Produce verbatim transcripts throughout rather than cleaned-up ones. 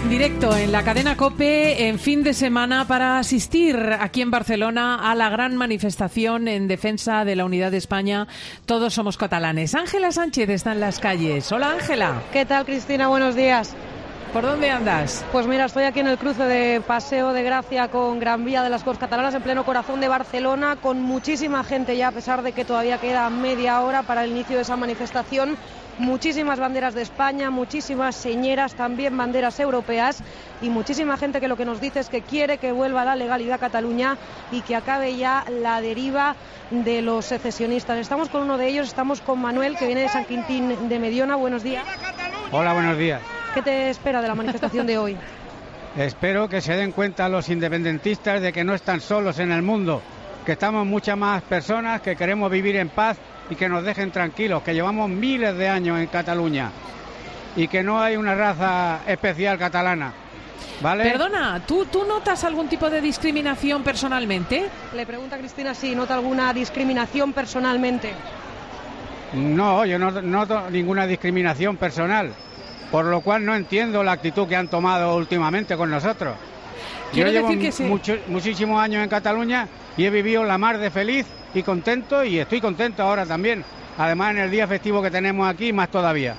Directo en la cadena COPE en fin de semana para asistir aquí en Barcelona a la gran manifestación en defensa de la unidad de España. Todos somos catalanes. Ángela Sánchez está en las calles. Hola, Ángela. ¿Qué tal, Cristina? Buenos días. ¿Por dónde andas? Pues mira, estoy aquí en el cruce de Paseo de Gracia con Gran Vía de las Corts Catalanas, en pleno corazón de Barcelona, con muchísima gente ya, a pesar de que todavía queda media hora para el inicio de esa manifestación. Muchísimas banderas de España, muchísimas señeras, también banderas europeas y muchísima gente que lo que nos dice es que quiere que vuelva la legalidad a Cataluña y que acabe ya la deriva de los secesionistas. Estamos con uno de ellos, estamos con Manuel, que viene de San Quintín de Mediona. Buenos días. Hola, buenos días. ¿Qué te espera de la manifestación de hoy? Espero que se den cuenta los independentistas de que no están solos en el mundo, que estamos muchas más personas que queremos vivir en paz y que nos dejen tranquilos, que llevamos miles de años en Cataluña y que no hay una raza especial catalana, ¿vale? Perdona, ¿tú, ¿tú notas algún tipo de discriminación personalmente? Le pregunta Cristina si nota alguna discriminación personalmente. No, yo no noto ninguna discriminación personal, por lo cual no entiendo la actitud que han tomado últimamente con nosotros. Quiero yo llevo decir que sí. mucho, muchísimos años en Cataluña y he vivido la mar de feliz y contento, y estoy contento ahora también. Además, en el día festivo que tenemos aquí, más todavía.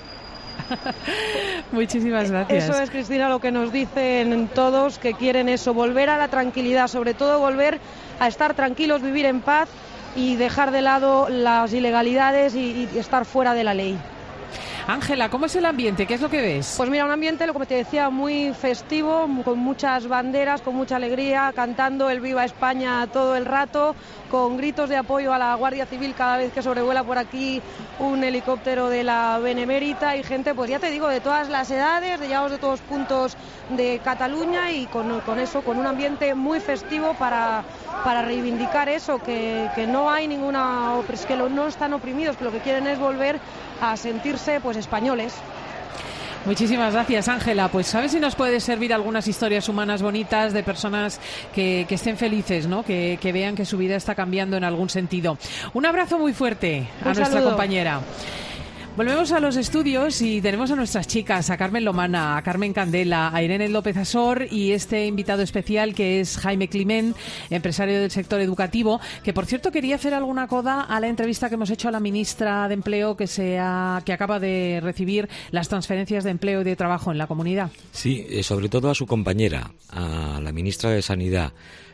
Muchísimas gracias. Eso es, Cristina, lo que nos dicen todos, que quieren eso, volver a la tranquilidad, sobre todo volver a estar tranquilos, vivir en paz y dejar de lado las ilegalidades y, y estar fuera de la ley. Ángela, ¿cómo es el ambiente? ¿Qué es lo que ves? Pues mira, un ambiente, lo que te decía, muy festivo, con muchas banderas, con mucha alegría, cantando el Viva España todo el rato, con gritos de apoyo a la Guardia Civil cada vez que sobrevuela por aquí un helicóptero de la Benemérita, y gente, pues ya te digo, de todas las edades, de llegados de todos puntos de Cataluña, y con, con eso, con un ambiente muy festivo para, para reivindicar eso, que, que no hay ninguna, que lo, no están oprimidos, que lo que quieren es volver a sentirse pues españoles. Muchísimas gracias, Ángela. Pues ¿sabes si nos puede servir algunas historias humanas bonitas de personas que, que estén felices, ¿no? Que, que vean que su vida está cambiando en algún sentido? Un abrazo muy fuerte a Un nuestra saludo. compañera. Volvemos a los estudios y tenemos a nuestras chicas, a Carmen Lomana, a Carmen Candela, a Irene López Asor y este invitado especial que es Jaime Climent, empresario del sector educativo, que por cierto quería hacer alguna coda a la entrevista que hemos hecho a la ministra de Empleo que, se ha, que acaba de recibir las transferencias de empleo y de trabajo en la comunidad. Sí, eh, sobre todo a su compañera, a la ministra de Sanidad,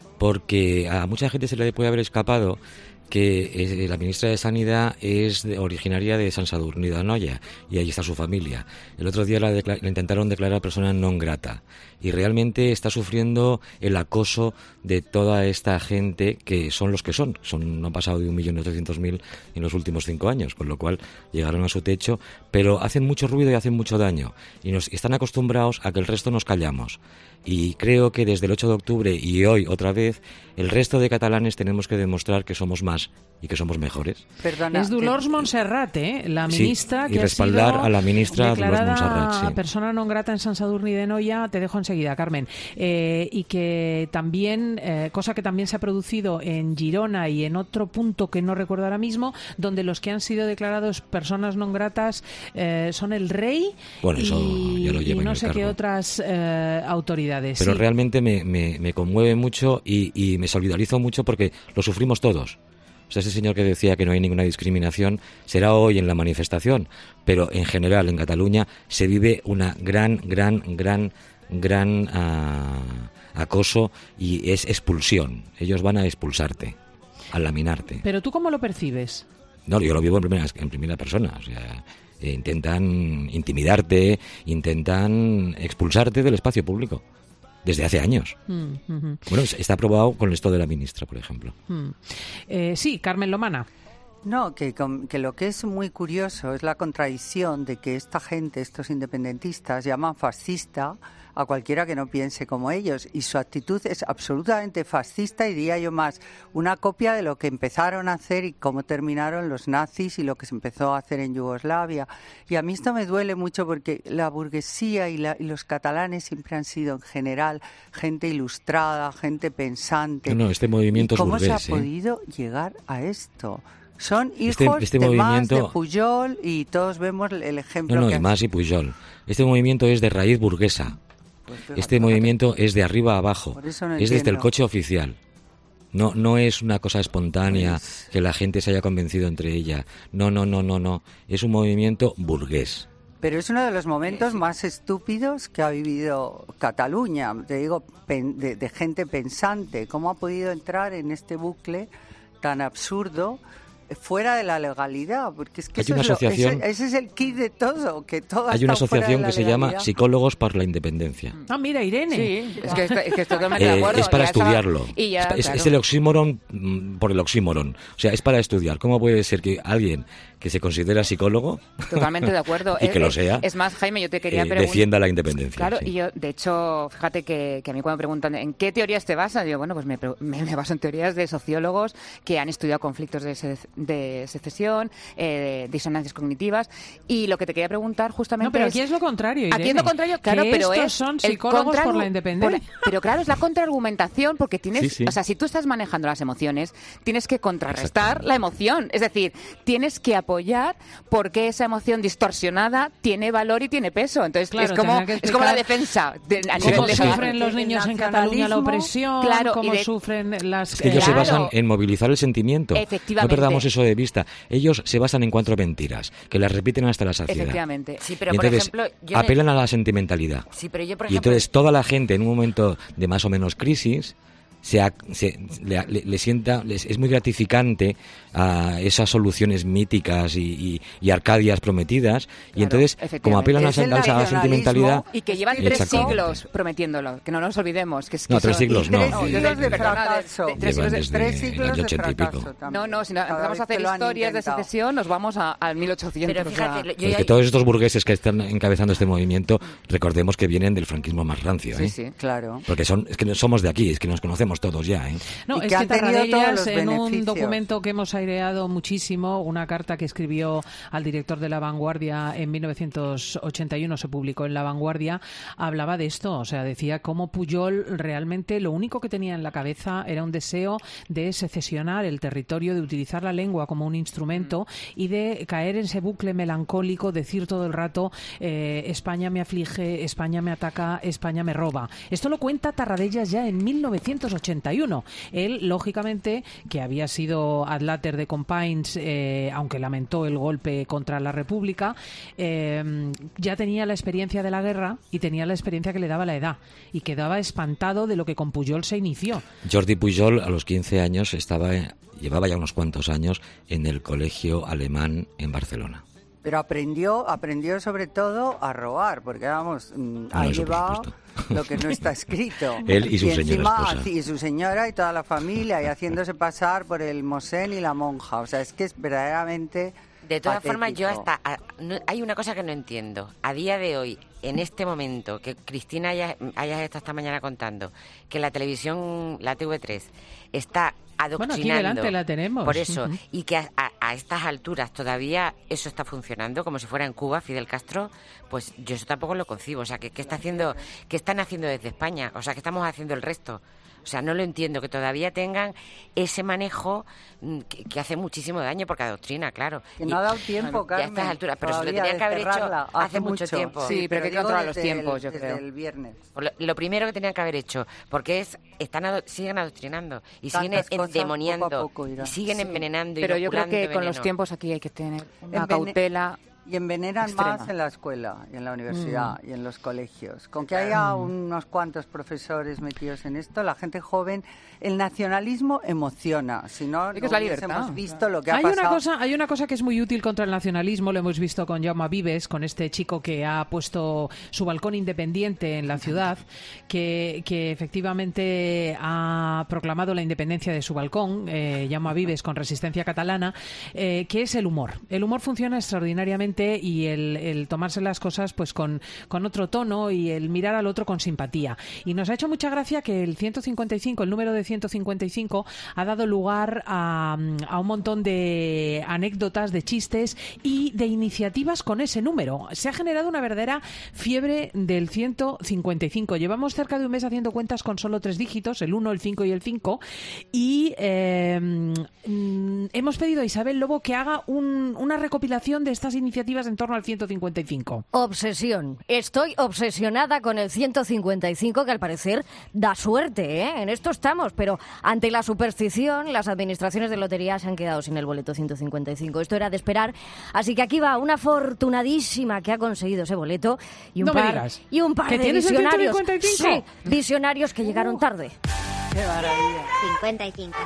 porque a mucha gente se le puede haber escapado que eh, la ministra de Sanidad es de, originaria de Sant Sadurní d'Anoia y ahí está su familia. El otro día la, decla- la intentaron declarar persona non grata y realmente está sufriendo el acoso de toda esta gente que son los que son. son no han pasado de un millón ochocientos mil en los últimos cinco años, con lo cual llegaron a su techo, pero hacen mucho ruido y hacen mucho daño y nos están acostumbrados a que el resto nos callamos. Y creo que desde el ocho de octubre y hoy otra vez, el resto de catalanes tenemos que demostrar que somos más y que somos mejores. Perdona, es Dolors Montserrat, ¿eh? La ministra sí, que y respaldar ha sido a la ministra declarada Dolors Montserrat, sí. persona non grata en Sant Sadurní d'Anoia. Te dejo enseguida, Carmen. Eh, y que también, eh, cosa que también se ha producido en Girona y en otro punto que no recuerdo ahora mismo, donde los que han sido declarados personas non gratas eh, son el rey bueno, eso y, ya lo lleva y no en el sé cargo. qué otras eh, autoridades. Pero sí. realmente me, me, me conmueve mucho y, y me solidarizo mucho porque lo sufrimos todos. O sea, ese señor que decía que no hay ninguna discriminación será hoy en la manifestación, pero en general en Cataluña se vive una gran, gran, gran, gran uh, acoso y es expulsión. Ellos van a expulsarte, a laminarte. ¿Pero tú cómo lo percibes? No, yo lo vivo en primera, en primera persona, o sea... intentan intimidarte, intentan expulsarte del espacio público desde hace años. Mm, uh-huh. Bueno, está aprobado con esto de la ministra, por ejemplo. Mm. Eh, sí, Carmen Lomana. No, que, que lo que es muy curioso es la contradicción de que esta gente, estos independentistas, llaman fascista a cualquiera que no piense como ellos, y su actitud es absolutamente fascista y diría yo más una copia de lo que empezaron a hacer y cómo terminaron los nazis y lo que se empezó a hacer en Yugoslavia. Y a mí esto me duele mucho porque la burguesía y, la, y los catalanes siempre han sido en general gente ilustrada, gente pensante. No, no, este movimiento ¿Y cómo es burgués, se ha ¿eh? podido llegar a esto? Son hijos este, este de movimiento... Mas, de Pujol, y todos vemos el ejemplo No, no, que y Mas y Pujol. Este movimiento es de raíz burguesa. Pues fíjate, este fíjate. movimiento es de arriba a abajo, Por eso no es desde el entiendo. coche oficial. No, no es una cosa espontánea Pues- que la gente se haya convencido entre ella. No, no, no, no, no. Es un movimiento burgués. Pero es uno de los momentos más estúpidos que ha vivido Cataluña, te digo, pen- de, de gente pensante. ¿Cómo ha podido entrar en este bucle tan absurdo fuera de la legalidad? Porque es que Hay eso una es lo- asociación- ese, ese es el kit de todo, que todo ha Hay una estado fuera de asociación la que se llama legalidad. Psicólogos por la Independencia. Ah, mira, Irene. Sí, es que, estoy- es que estoy totalmente de Eh, acuerdo. es para Ya estaba- estudiarlo. Y ya, es, pa- es- claro. es el oxímoron mm, por el oxímoron. O sea, es para estudiar. ¿Cómo puede ser que alguien que se considera psicólogo Totalmente de acuerdo. y que Es- lo es- sea, Es más, Jaime, yo te quería eh, preguntar... defienda la independencia? Claro, sí. y yo, de hecho, fíjate que, que a mí cuando me preguntan en qué teorías te basas, digo, bueno, pues me, pre- me, me baso en teorías de sociólogos que han estudiado conflictos de, se- de secesión, eh, disonancias cognitivas, y lo que te quería preguntar justamente No, pero es... aquí es lo contrario, Irene. Aquí es lo contrario, claro, que pero estos es son el psicólogos por contraargu- la independencia. por- pero claro, es la contraargumentación, porque tienes, Sí, sí. o sea, si tú estás manejando las emociones, tienes que contrarrestar Exactamente. la emoción, es decir, tienes que apoyar por qué esa emoción distorsionada tiene valor y tiene peso. Entonces Claro, es como tendrá que es como la explicar defensa de, a ¿Cómo nivel de sufren los El niños en nacionalismo, Cataluña la opresión? claro, ¿Cómo y de- sufren las... Es que ellos Claro. se basan en movilizar el sentimiento. Efectivamente. No perdamos eso de vista. Ellos se basan en cuatro mentiras, que las repiten hasta la saciedad. Efectivamente. Sí, pero Y por entonces ejemplo, yo ne- apelan a la sentimentalidad. Sí, pero yo por Y ejemplo, entonces toda la gente en un momento de más o menos crisis se, ha- se- le, le- le sienta, les- es muy gratificante a esas soluciones míticas y, y- y arcadias prometidas. Y entonces, como efectivamente. apelan a, Es el a esa sentimentalidad, Y que llevan tres Exactamente. siglos prometiéndolo, que no nos olvidemos. Que es que No, tres son- siglos Y no. tres No, siglos desde- de perdona, fracaso. de- tres Llevan siglos de- desde Tres el siglos año de ochenta y pico. fracaso también. No, no, si no, Cada empezamos vez a hacer que lo han historias de intentado. secesión, nos vamos a- al mil ochocientos. pero o sea, fíjate, yo Pero es ya- que todos estos burgueses que están encabezando este movimiento, recordemos que vienen del franquismo más rancio, sí, ¿eh? sí. Claro. Porque son, es que no somos de aquí, es que nos conocemos todos ya, ¿eh? No, Y es que que han tenido todos Tarradellas, los en un beneficios. documento que hemos aireado muchísimo, una carta que escribió al director de La Vanguardia en mil novecientos ochenta y uno, se publicó en La Vanguardia, hablaba de esto, o sea, decía cómo Pujol realmente lo único que tenía en la cabeza era un deseo de secesionar el territorio, de utilizar la lengua como un instrumento y de caer en ese bucle melancólico, decir todo el rato, eh, España me aflige, España me ataca, España me roba. Esto lo cuenta Tarradellas ya en mil novecientos ochenta y uno. Él, lógicamente, que había sido adláter de Companys, eh, aunque lamentó el golpe contra la República, eh, ya tenía la experiencia de la guerra y tenía la experiencia que le daba la edad y quedaba espantado de lo que con Pujol se inició. Jordi Pujol a los quince años estaba, eh, llevaba ya unos cuantos años en el colegio alemán en Barcelona. Pero aprendió, aprendió sobre todo a robar, porque vamos, mm, Ah, ha eso por llevado supuesto. lo que no está escrito. Él y su señora encima, esposa. así- y su señora y toda la familia, y haciéndose pasar por el mosén y la monja. O sea, es que es verdaderamente de todas patético. formas, yo hasta... a- no- hay una cosa que no entiendo. A día de hoy, en este momento, que Cristina haya, haya estado esta mañana contando, que la televisión, la T V tres, está adoctrinando... Bueno, aquí delante la tenemos. Por eso, Ujú. y que a, a- a estas alturas todavía eso está funcionando, como si fuera en Cuba, Fidel Castro, pues yo eso tampoco lo concibo. O sea, ¿qué, qué está haciendo, qué están haciendo desde España? O sea, ¿qué estamos haciendo el resto? O sea, no lo entiendo, que todavía tengan ese manejo mm, que, que hace muchísimo daño, porque adoctrina, claro. Que Y- no ha dado tiempo, ya a Carmen. estas alturas, pero se lo todavía tenían que haber de hecho cerrarla hace mucho tiempo. Sí, pero hay que digo controlar los desde tiempos, el- yo desde creo. el viernes. Lo, lo primero que tenían que haber hecho, porque es están ado- siguen adoctrinando y siguen Tantas cosas, endemoniando poco a poco irá. y siguen Sí, envenenando. Pero yo creo inoculando que con los veneno. tiempos aquí hay que tener una Envene- cautela. Y envenenan extrema. más en la escuela y en la universidad Mm. y en los colegios. Con que haya unos cuantos profesores metidos en esto, la gente joven, el nacionalismo emociona. Si no, Sí, que no es la hubiésemos libertad. visto lo que ha Hay pasado. una, cosa, hay una cosa que es muy útil contra el nacionalismo, lo hemos visto con Jaume Vives, con este chico que ha puesto su balcón independiente en la ciudad, que, que efectivamente ha proclamado la independencia de su balcón, eh, Jaume Vives con Resistencia Catalana, eh, que es el humor. El humor funciona extraordinariamente y el, el tomarse las cosas pues con, con otro tono y el mirar al otro con simpatía. Y nos ha hecho mucha gracia que el ciento cincuenta y cinco, el número de ciento cincuenta y cinco, ha dado lugar a, a un montón de anécdotas, de chistes y de iniciativas con ese número. Se ha generado una verdadera fiebre del ciento cincuenta y cinco. Llevamos cerca de un mes haciendo cuentas con solo tres dígitos, el uno, el cinco y el cinco, y eh, mm, hemos pedido a Isabel Lobo que haga un- una recopilación de estas iniciativas iniciativas en torno al ciento cincuenta y cinco. Obsesión. Estoy obsesionada con el ciento cincuenta y cinco, que al parecer da suerte, ¿eh? En esto estamos, pero ante la superstición, las administraciones de lotería se han quedado sin el boleto ciento cincuenta y cinco. Esto era de esperar. Así que aquí va una afortunadísima que ha conseguido ese boleto y un no par, me digas. y un par ¿Que de tienes el visionarios. ciento cincuenta y cinco? Sí, visionarios que llegaron tarde. ¡Qué maravilla! cincuenta y cinco.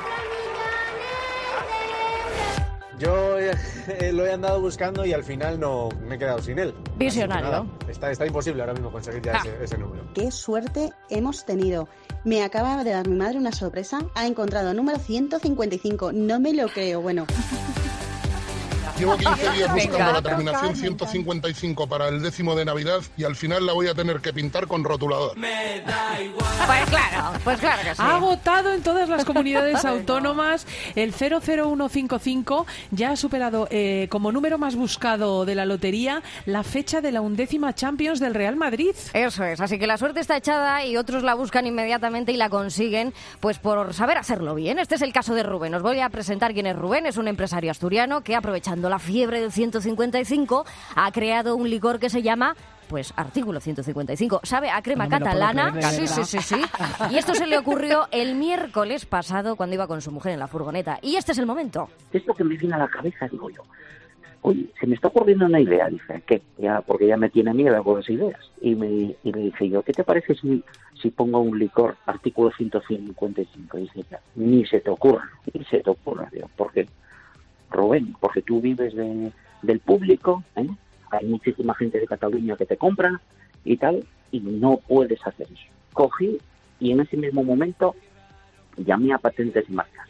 Yo eh, lo he andado buscando y al final no me he quedado sin él. Visionario. Está, está imposible ahora mismo conseguir ya Ah. ese, ese número. ¡Qué suerte hemos tenido! Me acaba de dar mi madre una sorpresa. Ha encontrado el número ciento cincuenta y cinco. No me lo creo. Bueno. Llevo quince días Me buscando la encanta, terminación me ciento cincuenta y cinco para el décimo de Navidad y al final la voy a tener que pintar con rotulador. Pues claro, pues claro que sí. Ha agotado en todas las comunidades autónomas. El cero cero uno cinco cinco ya ha superado eh, como número más buscado de la lotería la fecha de la undécima Champions del Real Madrid. Eso es, así que la suerte está echada y otros la buscan inmediatamente y la consiguen pues por saber hacerlo bien. Este es el caso de Rubén. Os voy a presentar quién es Rubén. Es un empresario asturiano que, aprovechando la fiebre del ciento cincuenta y cinco, ha creado un licor que se llama pues artículo ciento cincuenta y cinco. Sabe a crema No me lo puedo catalana. creer, de Sí, verdad. sí, sí, sí. Y esto se le ocurrió el miércoles pasado cuando iba con su mujer en la furgoneta. Y este es el momento. Esto que me viene a la cabeza, digo yo, oye, se me está ocurriendo una idea, dice, ¿qué? Ya, porque ya me tiene miedo con las ideas. Y me, y me dice yo, ¿qué te parece si, si pongo un licor artículo ciento cincuenta y cinco? Y dice, ni se te ocurra, ni se te ocurra, digo, ¿por qué? Rubén, porque tú vives de, del público, ¿eh? Hay muchísima gente de Cataluña que te compra y tal, y no puedes hacer eso. Cogí y en ese mismo momento llamé a Patentes y Marcas.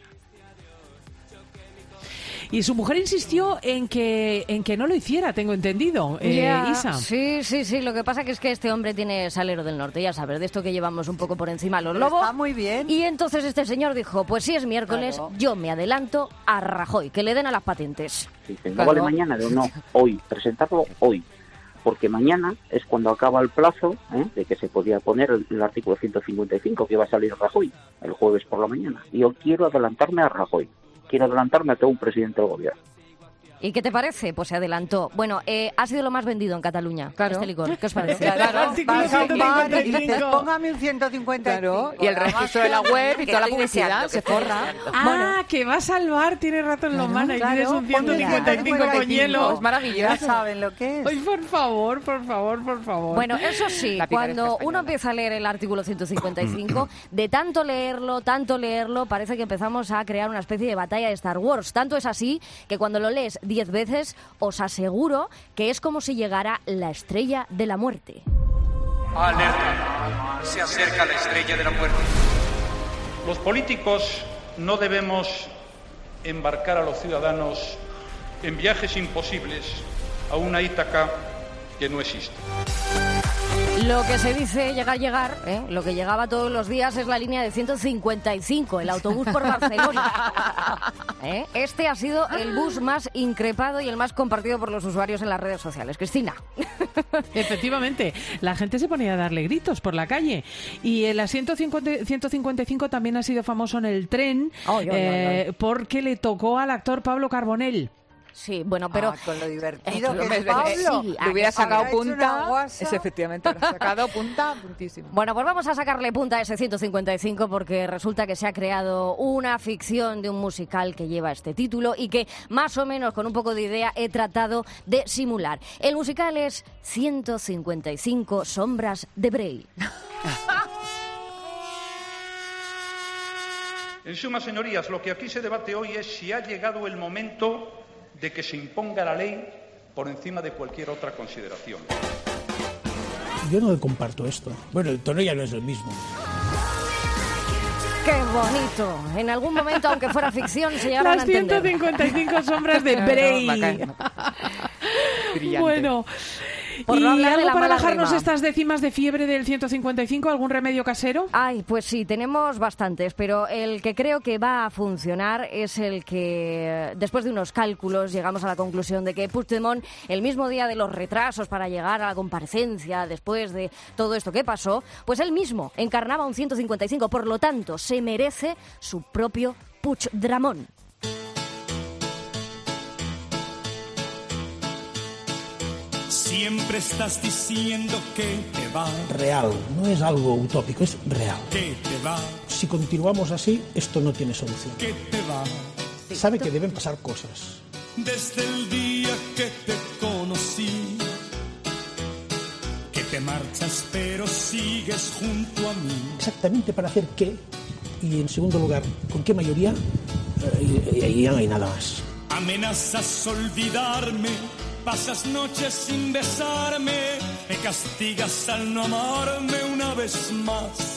Y su mujer insistió en que en que no lo hiciera, tengo entendido, eh, Ya, Isa. Sí, sí, sí. Lo que pasa que es que este hombre tiene salero del norte, ya sabes, de esto que llevamos un poco por encima a los Pero lobos. está muy bien. Y entonces este señor dijo, pues si es miércoles, Claro. yo me adelanto a Rajoy, que le den a las patentes. Dice, no Claro. vale mañana, digo, no, hoy, presentarlo hoy. Porque mañana es cuando acaba el plazo, ¿eh? De que se podía poner el, el artículo ciento cincuenta y cinco, que iba a salir Rajoy el jueves por la mañana. Y yo quiero adelantarme a Rajoy, quiero adelantarme a todo un presidente del gobierno. ¿Y qué te parece? Pues se adelantó. Bueno, eh, ha sido lo más vendido en Cataluña, Claro. este licor. ¿Qué os parece? Claro, Artículo vas a un bar y dices, ciento cincuenta y cinco. póngame un ciento cincuenta y cinco. Claro, y el registro de la web y Que toda la estoy publicidad deseando, se que estoy forra. deseando. Ah, que va a salvar, tiene razón Lomana, y claro, tienes un ciento cincuenta y cinco ponle con hielo. Es maravilloso. Ya saben lo que es. Ay, por favor, por favor, por favor. Bueno, eso sí, La picaresca cuando española. uno empieza a leer el artículo ciento cincuenta y cinco, de tanto leerlo, tanto leerlo, parece que empezamos a crear una especie de batalla de Star Wars. Tanto es así que cuando lo lees diez veces, os aseguro que es como si llegara la estrella de la muerte. Alerta. Se acerca la estrella de la muerte. Los políticos no debemos embarcar a los ciudadanos en viajes imposibles a una Ítaca que no existe. Lo que se dice llegar, llegar, ¿eh? Lo que llegaba todos los días es la línea de ciento cincuenta y cinco, el autobús por Barcelona. ¿Eh? Este ha sido el bus más increpado y el más compartido por los usuarios en las redes sociales. Cristina. Efectivamente, la gente se ponía a darle gritos por la calle. Y el asiento cincuenta ciento cincuenta y cinco también ha sido famoso en el tren Ay, ay, ay, eh, ay. porque le tocó al actor Pablo Carbonell. Sí, bueno, pero... Ah, con lo divertido Eh, que me- es me- Pablo. sí, Le hubiera ah, sacado habrá hecho una punta. guasa. Es efectivamente, habrá sacado punta, puntísimo. Bueno, pues vamos a sacarle punta a ese ciento cincuenta y cinco porque resulta que se ha creado una ficción de un musical que lleva este título y que más o menos con un poco de idea he tratado de simular. El musical es ciento cincuenta y cinco sombras de Grey. En suma, señorías, lo que aquí se debate hoy es si ha llegado el momento de que se imponga la ley por encima de cualquier otra consideración. Yo no comparto esto. Bueno, el tono ya no es el mismo. ¡Qué bonito! En algún momento, aunque fuera ficción, se llegaron Las a entender. ciento cincuenta y cinco sombras de Grey. Bueno, Por ¿y no hablar de algo la para mala bajarnos rima. estas décimas de fiebre del ciento cincuenta y cinco? ¿Algún remedio casero? Ay, pues sí, tenemos bastantes, pero el que creo que va a funcionar es el que, después de unos cálculos, llegamos a la conclusión de que Puigdemont, el mismo día de los retrasos para llegar a la comparecencia, después de todo esto que pasó, pues él mismo encarnaba un ciento cincuenta y cinco, por lo tanto, se merece su propio Puigdemont. Siempre estás diciendo que te va. Real, no es algo utópico, es real. Que te va. Si continuamos así, esto no tiene solución. Que te va. Sabe que deben pasar cosas. Desde el día que te conocí, que te marchas pero sigues junto a mí. Exactamente para hacer qué, y en segundo lugar, con qué mayoría, y ahí no hay nada más. Amenazas olvidarme, pasas noches sin besarme, me castigas al no amarme una vez más.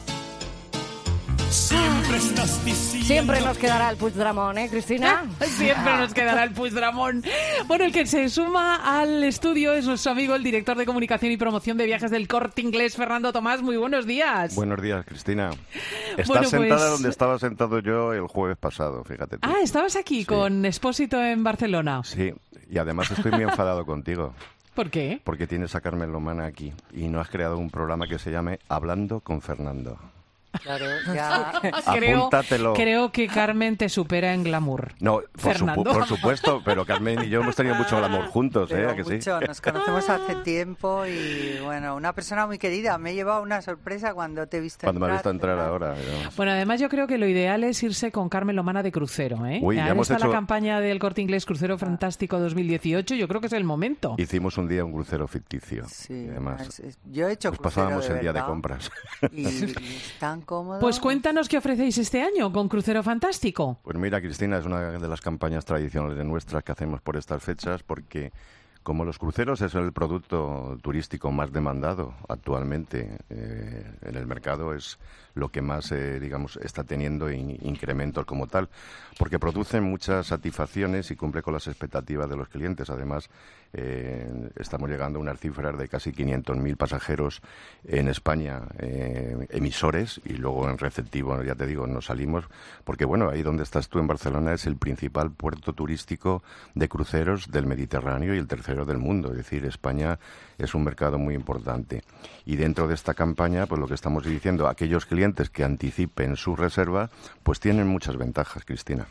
Siempre estás diciendo... Siempre nos quedará el Puigdemont, ¿eh, Cristina? Siempre nos quedará el Puigdemont. Bueno, el que se suma al estudio es nuestro amigo, el director de comunicación y promoción de viajes del Corte Inglés, Fernando Tomás. Muy buenos días. Buenos días, Cristina. Estás bueno, sentada pues... donde estaba sentado yo el jueves pasado, fíjate tú. Ah, estabas aquí sí. con Expósito en Barcelona. Sí, y además estoy muy enfadado contigo. ¿Por qué? Porque tienes a Carmen Lomana aquí y no has creado un programa que se llame Hablando con Fernando. Claro, ya. creo, Apúntatelo. creo que Carmen te supera en glamour. No, por, supu por supuesto, pero Carmen y yo hemos tenido mucho glamour juntos, ¿eh? ¿A que mucho, sí? Nos conocemos hace tiempo y, bueno, una persona muy querida. Me he llevado una sorpresa cuando te he visto cuando entrar. Cuando me has visto entrar ahora. Digamos. Bueno, además yo creo que lo ideal es irse con Carmen Lomana de crucero, ¿eh? Uy, ya Ahora hemos está hecho... la campaña del Corte Inglés Crucero Fantástico dos mil dieciocho, yo creo que es el momento. Hicimos un día un crucero ficticio. Sí, además, es, es, yo he hecho pues crucero pasábamos de el día verdad, de compras. Y, y tan cómodo. Pues cuéntanos qué ofrecéis este año con Crucero Fantástico. Pues mira, Cristina, es una de las campañas tradicionales de nuestras que hacemos por estas fechas, porque como los cruceros es el producto turístico más demandado actualmente eh, en el mercado, es lo que más, eh, digamos, está teniendo in incrementos como tal, porque producen muchas satisfacciones y cumple con las expectativas de los clientes. Además, eh, estamos llegando a unas cifras de casi quinientos mil pasajeros en España, eh, emisores, y luego en receptivo, ya te digo, nos salimos, porque bueno, ahí donde estás tú en Barcelona es el principal puerto turístico de cruceros del Mediterráneo y el tercero del mundo. Es decir, España es un mercado muy importante. Y dentro de esta campaña, pues lo que estamos diciendo, aquellos clientes que anticipen su reserva, pues tienen muchas ventajas, Cristina.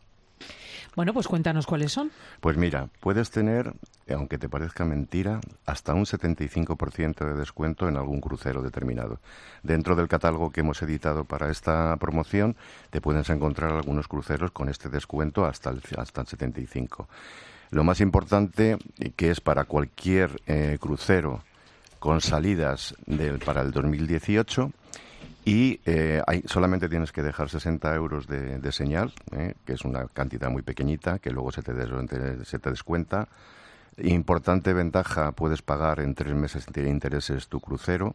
Bueno, pues cuéntanos cuáles son. Pues mira, puedes tener, aunque te parezca mentira, hasta un setenta y cinco por ciento de descuento en algún crucero determinado. Dentro del catálogo que hemos editado para esta promoción, te puedes encontrar algunos cruceros con este descuento hasta el, hasta el setenta y cinco por ciento. Lo más importante, que es para cualquier eh, crucero con salidas del, para el dos mil dieciocho, y eh, hay, solamente tienes que dejar sesenta euros de, de señal, eh, que es una cantidad muy pequeñita, que luego se te, des, se te descuenta. Importante ventaja, puedes pagar en tres meses de intereses tu crucero.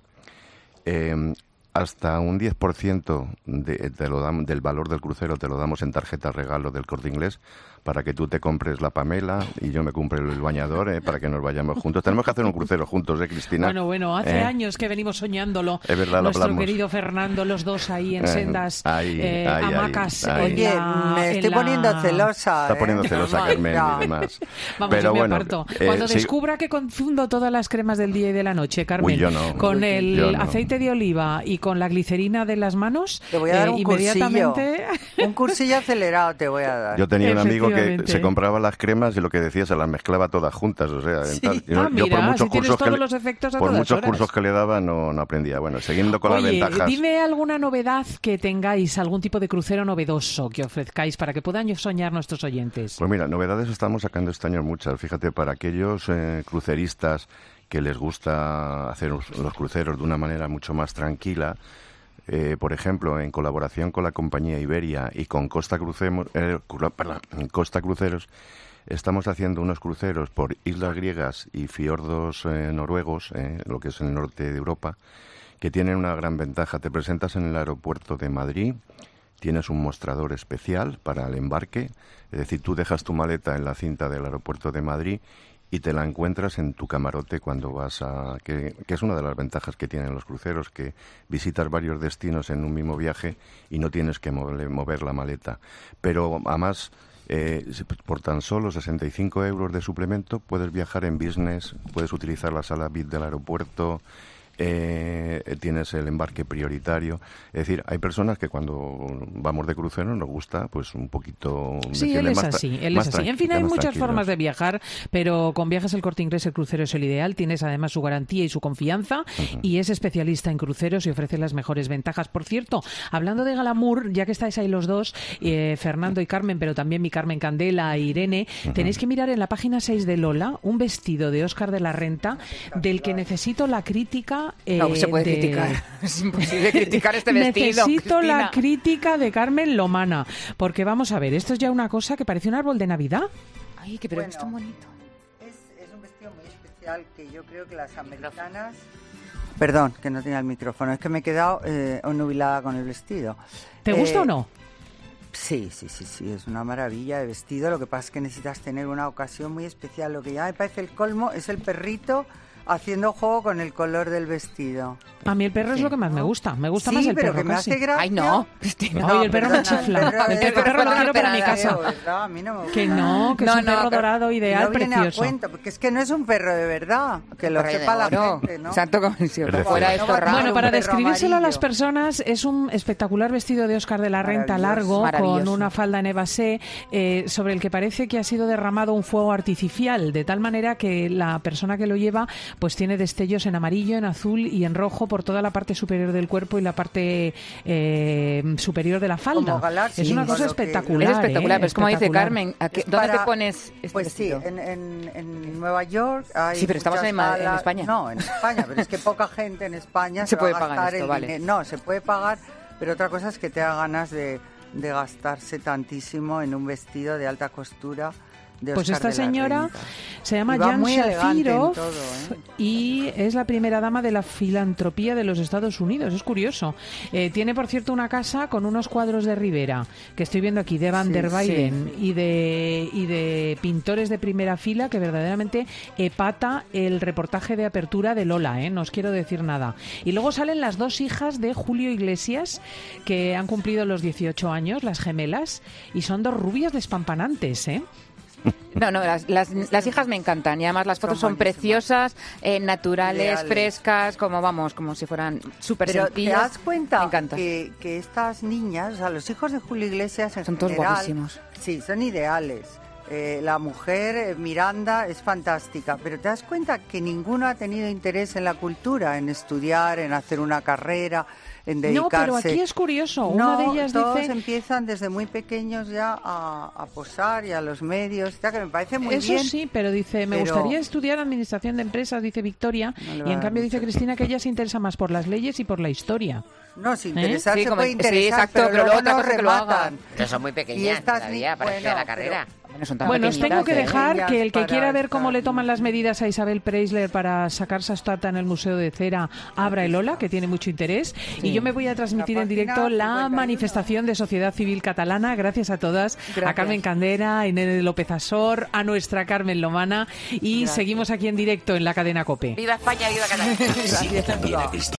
Eh, hasta un diez por ciento de, te lo damos, del valor del crucero te lo damos en tarjeta regalo del Corte Inglés, para que tú te compres la Pamela y yo me compre el bañador, eh, para que nos vayamos juntos. Tenemos que hacer un crucero juntos, ¿eh, Cristina? Bueno, bueno, hace ¿Eh? años que venimos soñándolo. Es verdad, lo Nuestro hablamos. querido Fernando, los dos ahí en sendas ahí, eh, ahí, hamacas. ahí, ahí. Oye, la, me estoy la... poniendo celosa. Está poniendo ¿eh? celosa No, Carmen no. y demás. Vamos, Pero yo me bueno, aparto. eh, Cuando sí. descubra que confundo todas las cremas del día y de la noche, Carmen, Uy, yo no. con Uy, el yo no. aceite de oliva y con la glicerina de las manos, Te voy a dar eh, un inmediatamente... cursillo. Un cursillo acelerado te voy a dar. Yo tenía un amigo que Efectivamente. se compraba las cremas y lo que decía se las mezclaba todas juntas, o sea, Sí. tal. Yo, Ah, yo por mira, muchos si tienes cursos que todos le, los efectos a por todas muchos horas. cursos que le daba no, no aprendía. Bueno, siguiendo con Oye, las ventajas. dime alguna novedad que tengáis, algún tipo de crucero novedoso que ofrezcáis para que puedan soñar nuestros oyentes. Pues mira, novedades estamos sacando este año muchas. Fíjate, para aquellos eh, cruceristas que les gusta hacer los cruceros de una manera mucho más tranquila, eh, por ejemplo, en colaboración con la compañía Iberia y con Costa, Crucemos, eh, perdón, Costa Cruceros, estamos haciendo unos cruceros por islas griegas y fiordos eh, noruegos, eh, lo que es el norte de Europa, que tienen una gran ventaja. Te presentas en el aeropuerto de Madrid, tienes un mostrador especial para el embarque, es decir, tú dejas tu maleta en la cinta del aeropuerto de Madrid y te la encuentras en tu camarote cuando vas a... Que, que es una de las ventajas que tienen los cruceros, que visitas varios destinos en un mismo viaje y no tienes que mover, mover la maleta. Pero además, eh, por tan solo sesenta y cinco euros de suplemento puedes viajar en business, puedes utilizar la sala V I P del aeropuerto, eh, tienes el embarque prioritario. Es decir, hay personas que cuando vamos de crucero nos gusta pues un poquito... Sí, él es así, él es así. En fin, hay muchas formas de viajar, pero con Viajes El Corte Inglés el crucero es el ideal. Tienes además su garantía y su confianza, uh-huh. y es especialista en cruceros y ofrece las mejores ventajas. Por cierto, hablando de glamour, ya que estáis ahí los dos, eh, Fernando y Carmen, pero también mi Carmen Candela e Irene, uh-huh. tenéis que mirar en la página seis de Lola un vestido de Óscar de la Renta del que necesito la crítica. Eh, no, se puede de... criticar. Es imposible criticar este vestido. Necesito Cristina. la crítica de Carmen Lomana, porque vamos a ver, esto es ya una cosa que parece un árbol de Navidad. Ay, que pero bueno, es tan bonito. Es, es un vestido muy especial que yo creo que las americanas... Perdón, que no tenía el micrófono, es que me he quedado eh, nubilada con el vestido. ¿Te eh, gusta o no? Sí, sí, sí, sí, es una maravilla de vestido. Lo que pasa es que necesitas tener una ocasión muy especial. Lo que ya me parece el colmo es el perrito haciendo juego con el color del vestido. A mí el perro sí, es lo que más ¿no? me gusta. Me gusta sí, más el pero perro. Que me casi. hace gracia. Ay, no, Cristina. Oye, el perro perdona, me chifla. El perro, el perro, perro lo quiero para mi casa. ¿verdad? A mí no me gusta. Que no, que no, es un perro no, dorado ideal, no viene precioso. A cuenta, porque es que no es un perro de verdad. Que lo sepa la gente, ¿no? Santo como si fuera esto raro. Bueno, para describírselo a las personas, es un espectacular vestido de Óscar de la Renta largo, con una falda en evasé, eh, sobre el que parece que ha sido derramado un fuego artificial, de tal manera que la persona que lo lleva pues tiene destellos en amarillo, en azul y en rojo por toda la parte superior del cuerpo y la parte eh, superior de la falda. Galaxy, es una cosa espectacular. Es espectacular, ¿eh? pero es como dice Carmen, ¿dónde para, te pones este Pues vestido? sí, en, en, en Nueva York hay Sí, pero estamos en, salas, en España. No, en España, pero es que poca gente en España se, se puede va a gastar pagar esto, el vale. dinero. No, se puede pagar, pero otra cosa es que te da ganas de, de gastarse tantísimo en un vestido de alta costura. Pues esta señora Renta. se llama Jan Shafirov, ¿eh? Y es la primera dama de la filantropía de los Estados Unidos. Es curioso. Eh, tiene, por cierto, una casa con unos cuadros de Rivera, que estoy viendo aquí, de Van sí, der Weyden, sí. y, de, y de pintores de primera fila, que verdaderamente epata el reportaje de apertura de Lola, ¿eh? No os quiero decir nada. Y luego salen las dos hijas de Julio Iglesias, que han cumplido los dieciocho años, las gemelas, y son dos rubias despampanantes, ¿eh? No, no, las, las, las hijas me encantan y además las fotos son, son preciosas, eh, naturales, Ideales. frescas, como vamos, como si fueran súper sencillas. ¿Te das cuenta me encanta. Que, que estas niñas, o sea, los hijos de Julio Iglesias en son general, todos guapísimos? Sí, son ideales. Eh, la mujer, eh, Miranda, es fantástica, pero te das cuenta que ninguno ha tenido interés en la cultura, en estudiar, en hacer una carrera, en dedicarse. No, pero aquí es curioso. No, una de ellas todos dice... empiezan desde muy pequeños ya a, a posar y a los medios, ya que me parece muy Eso bien. Eso sí, pero dice, me pero... gustaría estudiar administración de empresas, dice Victoria, no y en cambio dice Cristina que ella se interesa más por las leyes y por la historia. No, sin interesar ¿Eh? se sí, puede interesar, sí, exacto, pero, pero luego luego nos rematan. Pero son muy pequeñas todavía para estudiar la carrera. Pero... Bueno, son tan bueno, os tengo que dejar ellas que el que quiera ver cómo estar... le toman las medidas a Isabel Preisler para sacar su estatua en el Museo de Cera, abra el Ola, que tiene mucho interés. Sí. Y yo me voy a transmitir en directo la cincuenta y uno. Manifestación de Sociedad Civil Catalana. Gracias a todas. Gracias. A Carmen Candela, a Irene López Asor, a nuestra Carmen Lomana. Y Gracias. Seguimos aquí en directo en la cadena COPE. ¡Viva España, viva Cataluña! Gracias.